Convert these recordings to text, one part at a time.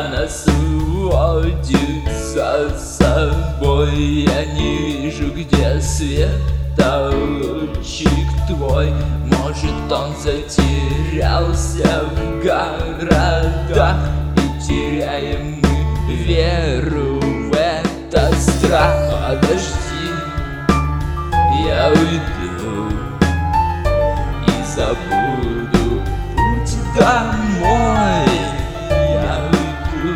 на своде за собой. Я не вижу, где светочек твой. Может, он затерялся в городах, и теряем мы веру в этот страх. Подожди, я уйду и забуду путь домой. Я уйду,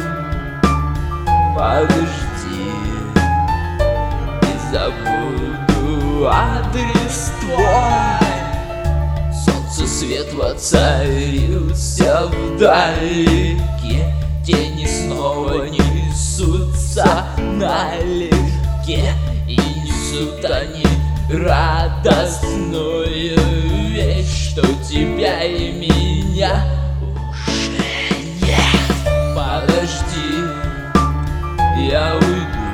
подожди, и забуду адрес твой. Солнце свет воцарился вдалеке, тени снова несутся налегке, и несут они радостную вещь, что тебя и меня уже нет. Подожди, я уйду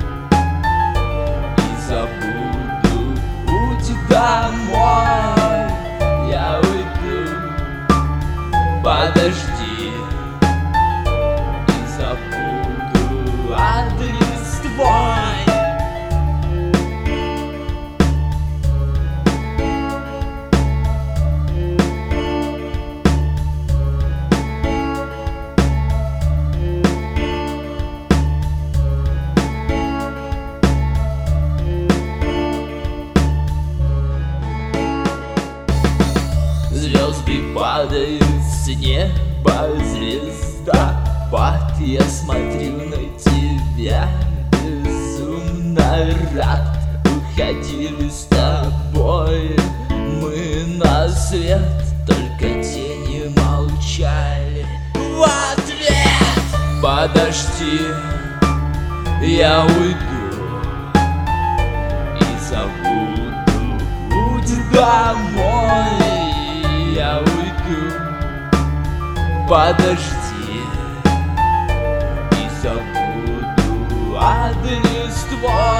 и забуду путь домой. Я уйду, подожди, и забуду адрес твой. Звезды падают с неба, звездопад. Я смотрю на тебя, безумно рад. Уходили с тобой мы на свет, только тени молчали в ответ. Подожди, я уйду и забуду путь домой. Я уйду, подожди, и забуду адрес твой.